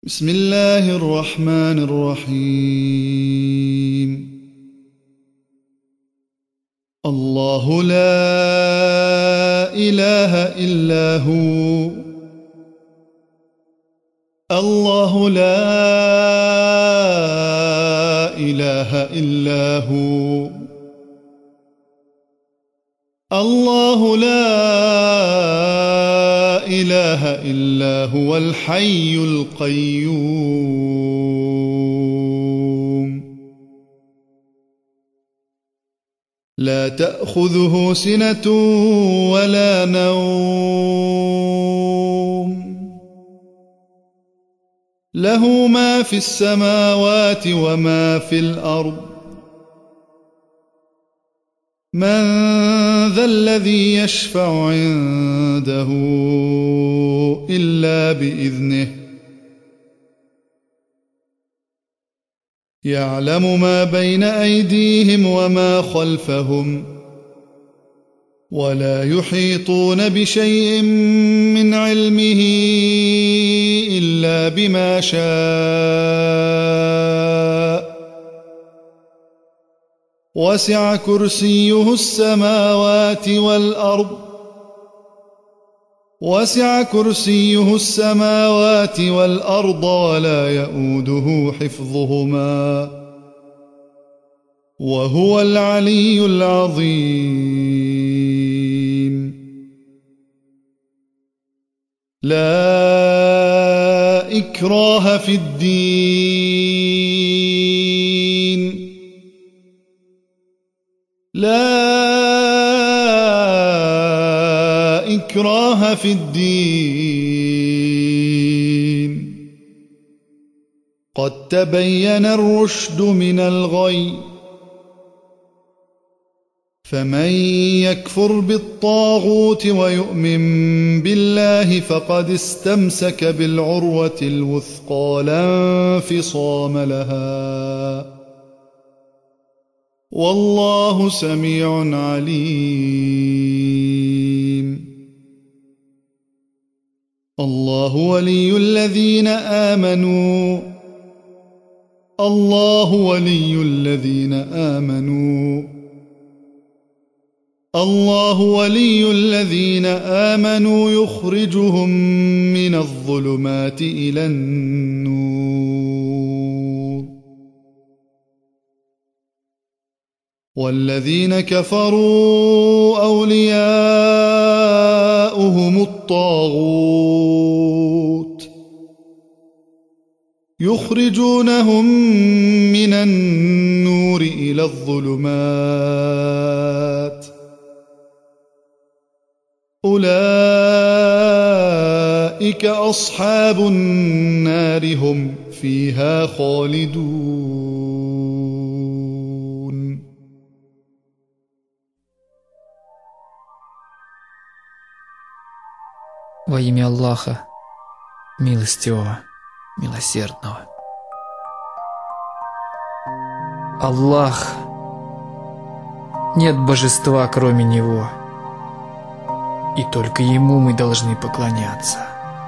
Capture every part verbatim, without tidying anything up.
بسم الله الرحمن الرحيم. الله لا إله إلا هو الله لا إله إلا هو الله لا إله إلا هو الحي القيوم لا تأخذه سنة ولا نوم له ما في السماوات وما في الأرض من ذا الذي يشفع عنده إلا بإذنه يعلم ما بين أيديهم وما خلفهم ولا يحيطون بشيء من علمه إلا بما شاء وسع كرسيه السماوات والأرض وسع كرسيه السماوات والأرض ولا يؤوده حفظهما وهو العلي العظيم لا إكراه في الدين لا إكراه في الدين قد تبين الرشد من الغي فمن يكفر بالطاغوت ويؤمن بالله فقد استمسك بالعروة الوثقى لا انفصام لها والله سميع عليم. الله ولي الذين آمنوا الله ولي الذين آمنوا الله ولي الذين آمنوا يخرجهم من الظلمات إلى النور والذين كفروا أولياؤهم الطاغوت يخرجونهم من النور إلى الظلمات أولئك أصحاب النار هم فيها خالدون. Во имя Аллаха, милостивого, милосердного. Аллах, нет божества кроме Него, и только Ему мы должны поклоняться.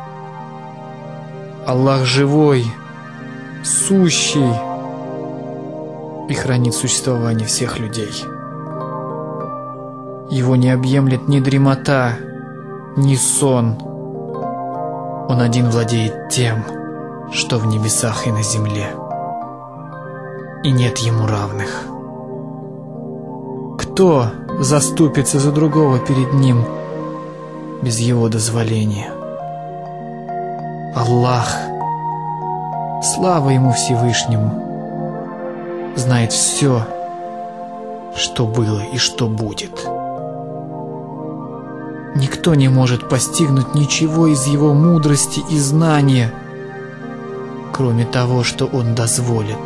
Аллах живой, сущий и хранит существование всех людей. Его не объемлет ни дремота, ни сон. Он один владеет тем, что в небесах и на земле, и нет ему равных. Кто заступится за другого перед ним без его дозволения? Аллах, слава ему Всевышнему, знает все, что было и что будет. Никто не может постигнуть ничего из его мудрости и знания, кроме того, что он дозволит.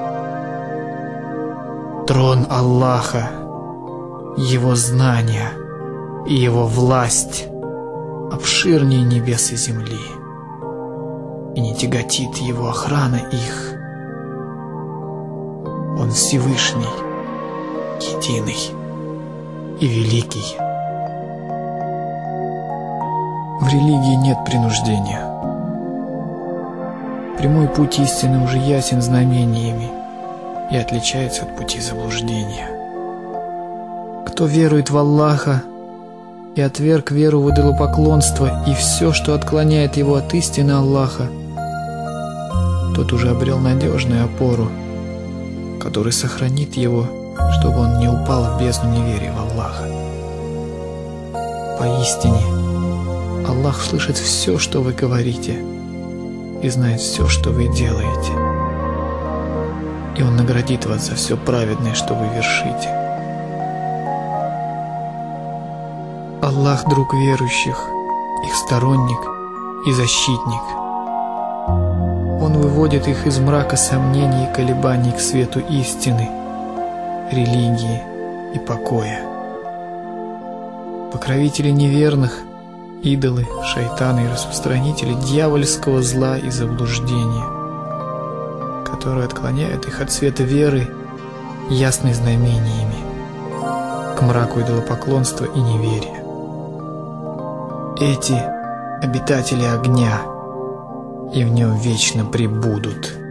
Трон Аллаха, его знания и его власть обширнее небес и земли, и не тяготит его охрана их. Он Всевышний, единый и великий. В религии нет принуждения. Прямой путь истины уже ясен знамениями и отличается от пути заблуждения. Кто верует в Аллаха и отверг веру в идолопоклонство и все, что отклоняет его от истины Аллаха, тот уже обрел надежную опору, который сохранит его, чтобы он не упал в бездну неверия в Аллаха. Поистине, Аллах слышит все, что вы говорите, и знает все, что вы делаете. И Он наградит вас за все праведное, что вы вершите. Аллах — друг верующих, их сторонник и защитник. Он выводит их из мрака сомнений и колебаний к свету истины, религии и покоя. Покровители неверных, идолы, шайтаны и распространители дьявольского зла и заблуждения, которые отклоняют их от света веры ясными знамениями к мраку идолопоклонства и неверия. Эти — обитатели огня, и в нем вечно пребудут.